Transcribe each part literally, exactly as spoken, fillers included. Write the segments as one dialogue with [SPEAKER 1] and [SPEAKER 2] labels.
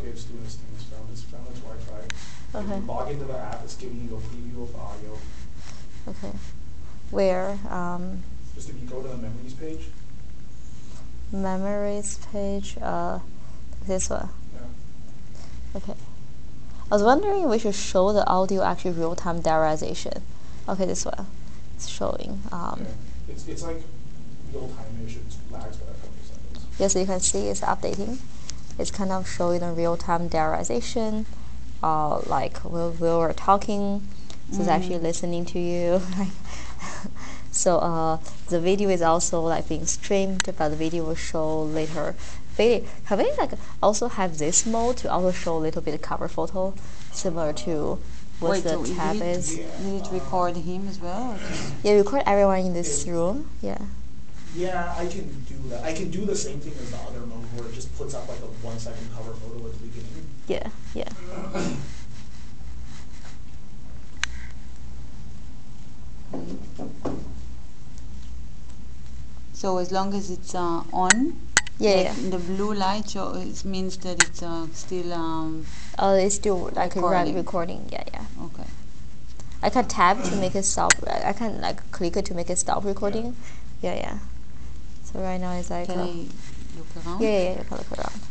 [SPEAKER 1] it's doing this thing. It's found it's found its Wi-Fi.
[SPEAKER 2] Okay.
[SPEAKER 1] If you log into the app, it's giving you a preview of the audio.
[SPEAKER 2] Okay. Where? Um,
[SPEAKER 1] Just if you go to the memories page.
[SPEAKER 2] memories page. Uh, this one.
[SPEAKER 1] Yeah.
[SPEAKER 2] Okay. I was wondering if we should show the audio actually real-time diarization. Okay, this one. It's showing. Um,
[SPEAKER 1] Okay. It's it's like real time-ish. It lags by a couple of seconds.
[SPEAKER 2] Yes, you can see it's updating. It's kind of showing the real-time diarization. Uh, like when we were talking, so
[SPEAKER 3] Mm.
[SPEAKER 2] it's actually listening to you. So uh, the video is also like being streamed, but the video will show later. Video, can we like also have this mode to also show a little bit of cover photo, similar to what
[SPEAKER 3] Wait,
[SPEAKER 2] the
[SPEAKER 3] so
[SPEAKER 2] tab
[SPEAKER 3] you need,
[SPEAKER 2] is?
[SPEAKER 3] you need to record him as well? Or just
[SPEAKER 2] Yeah, record everyone in this room. Yeah.
[SPEAKER 1] Yeah, I can do that. I can do the same thing as the other mode where it just puts up like a one second cover photo at the beginning.
[SPEAKER 2] Yeah, yeah.
[SPEAKER 3] So as long as it's uh, on,
[SPEAKER 2] Yeah,
[SPEAKER 3] like
[SPEAKER 2] yeah.
[SPEAKER 3] the blue light show, it means that it's uh, still um,
[SPEAKER 2] Oh, it's still like a
[SPEAKER 3] Recording.
[SPEAKER 2] recording. recording. Yeah, yeah.
[SPEAKER 3] okay.
[SPEAKER 2] I can tap to make it stop. I I can like click it to make it stop recording. Yeah, yeah. So right now it's like.
[SPEAKER 3] Can
[SPEAKER 2] uh,
[SPEAKER 3] I look around?
[SPEAKER 2] Yeah, yeah, yeah. You can look around.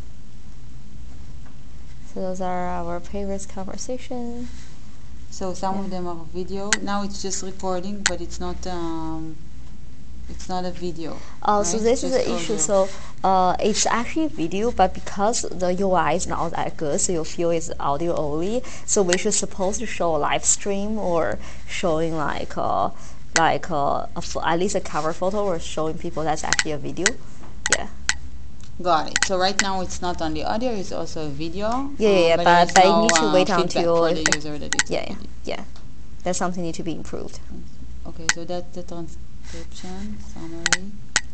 [SPEAKER 2] So those are our previous conversation.
[SPEAKER 3] So some
[SPEAKER 2] Yeah.
[SPEAKER 3] of them are video. Now it's just recording, but it's not. Um, it's not a video.
[SPEAKER 2] Oh, so
[SPEAKER 3] right?
[SPEAKER 2] this is
[SPEAKER 3] Just
[SPEAKER 2] the issue.
[SPEAKER 3] audio.
[SPEAKER 2] So, uh, it's actually video, but because the U I is not that good, so you feel it's audio only. So we should supposed to show a live stream or showing like uh, like uh, a pho- at least a cover photo or showing people that's actually a video. Yeah.
[SPEAKER 3] Got it. So right now it's not only audio; it's also a video.
[SPEAKER 2] Yeah, yeah, yeah,
[SPEAKER 3] uh,
[SPEAKER 2] but-
[SPEAKER 3] there's
[SPEAKER 2] but you
[SPEAKER 3] no,
[SPEAKER 2] need to
[SPEAKER 3] uh,
[SPEAKER 2] wait
[SPEAKER 3] feedback
[SPEAKER 2] until
[SPEAKER 3] for
[SPEAKER 2] if
[SPEAKER 3] the
[SPEAKER 2] the-
[SPEAKER 3] user that it's a
[SPEAKER 2] Yeah, yeah,
[SPEAKER 3] video.
[SPEAKER 2] yeah. That's something need to be improved.
[SPEAKER 3] Okay, so that's the transcription summary.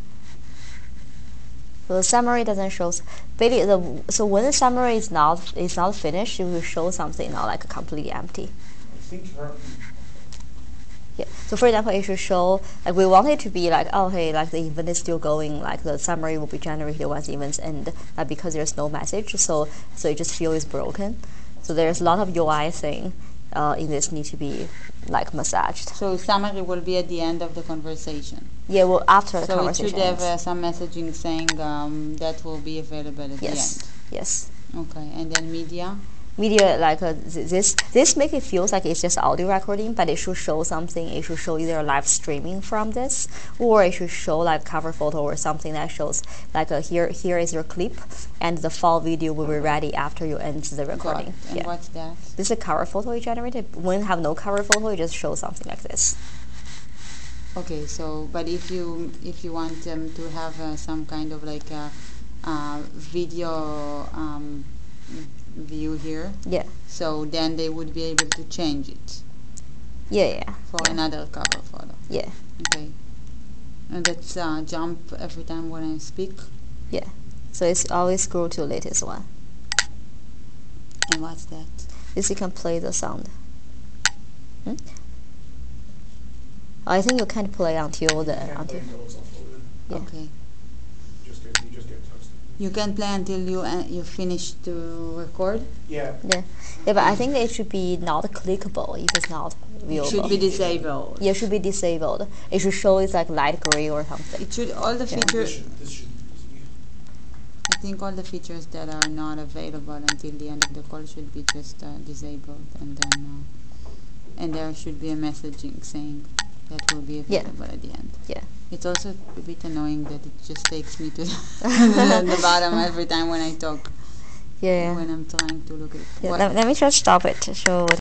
[SPEAKER 2] So the summary doesn't show. s- Basically, the so when the summary is not is not finished, it will show something not like completely empty.
[SPEAKER 1] I think currently.
[SPEAKER 2] Yeah. So for example, it should show like we want it to be like, oh hey, like the event is still going, like the summary will be generated once the events end, but because there's no message, so so it just feels it's broken. So there's a lot of U I thing uh, in this need to be like massaged.
[SPEAKER 3] So summary will be at the end of the conversation.
[SPEAKER 2] Yeah, well after the
[SPEAKER 3] So it
[SPEAKER 2] conversation
[SPEAKER 3] should have
[SPEAKER 2] ends.
[SPEAKER 3] uh, some messaging saying um, that will be available at
[SPEAKER 2] Yes. Yes.
[SPEAKER 3] the end. Okay, and then media.
[SPEAKER 2] Media like uh, th- this this make it feels like it's just audio recording, but it should show something. It should show either live streaming from this, or it should show like cover photo or something that shows like a, here here is your clip, and the full video will be ready after you end the
[SPEAKER 3] Got
[SPEAKER 2] recording.
[SPEAKER 3] it. And
[SPEAKER 2] Yeah.
[SPEAKER 3] what's that?
[SPEAKER 2] This is a cover photo you generated. When you have no cover photo, you just show something like this.
[SPEAKER 3] Okay, so but if you if you want them to have uh, some kind of like a, uh, video um, view here,
[SPEAKER 2] Yeah.
[SPEAKER 3] so then they would be able to change it
[SPEAKER 2] Yeah. Yeah.
[SPEAKER 3] for
[SPEAKER 2] yeah.
[SPEAKER 3] another cover photo.
[SPEAKER 2] Yeah.
[SPEAKER 3] Okay, and that's uh, jump every time when I speak.
[SPEAKER 2] Yeah. So it's always scroll to the latest one.
[SPEAKER 3] And what's that?
[SPEAKER 2] This you can play the sound. Hmm? I think you can't play until the
[SPEAKER 1] You can't
[SPEAKER 2] until.
[SPEAKER 1] play until it's uploaded.
[SPEAKER 2] Yeah.
[SPEAKER 3] Okay,
[SPEAKER 1] You just get you just get toasted.
[SPEAKER 3] you can play until you uh, you finish to record.
[SPEAKER 1] Yeah.
[SPEAKER 2] Yeah, yeah, but I think it should be not clickable if it's not viewable.
[SPEAKER 3] Should be disabled.
[SPEAKER 2] Yeah, it should be disabled. It should show it's like light gray or something.
[SPEAKER 3] It should all the
[SPEAKER 2] Yeah.
[SPEAKER 1] This
[SPEAKER 3] features.
[SPEAKER 1] should this should be.
[SPEAKER 3] I think all the features that are not available until the end of the call should be just uh, disabled, and then uh, and there should be a messaging saying that will be
[SPEAKER 2] Yeah.
[SPEAKER 3] available at the end.
[SPEAKER 2] Yeah.
[SPEAKER 3] It's also a bit annoying that it just takes me to the, the bottom every time when I talk,
[SPEAKER 2] Yeah.
[SPEAKER 3] when I'm trying to look at it.
[SPEAKER 2] Yeah,
[SPEAKER 3] What-
[SPEAKER 2] let, let me just stop it to show what